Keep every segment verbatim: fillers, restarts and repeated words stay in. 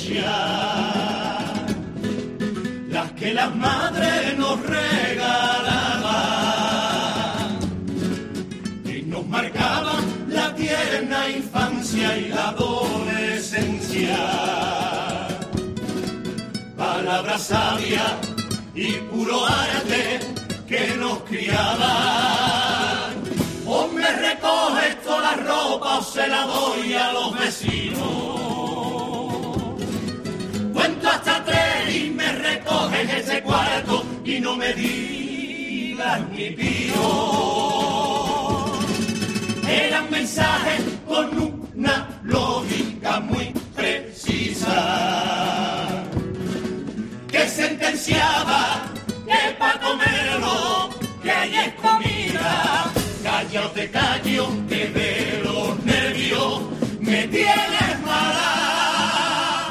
las que las madres nos regalaban y nos marcaban la tierna infancia y la adolescencia. Palabras sabias y puro arte que nos criaban. O me recoges toda la ropa o se la doy a los vecinos. Cuento hasta tres y me recoges ese cuarto y no me digas ni pío. Eran mensajes con una lógica muy precisa que sentenciaba que pa' comerlo que hay es comida. Calla o te callo que de los nervios me tienes mala.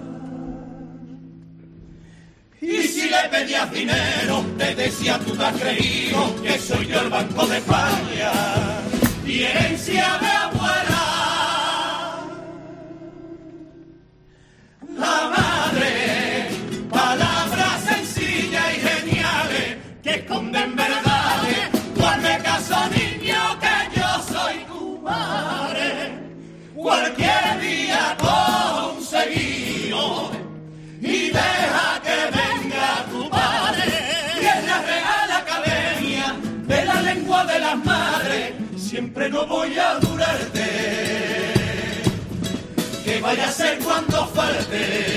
Y si le pedías dinero, te decía tú te has creído que soy yo el Banco de España y herencia de abuela. La madre, palabras sencillas y geniales que esconden verdades. Tú hazme caso, niño, que yo soy tu madre. Cualquier día conseguido y deja que venga tu padre. Y en la Real Academia de la Lengua de las Madres siempre no voy a durarte, que vaya a ser cuando falte.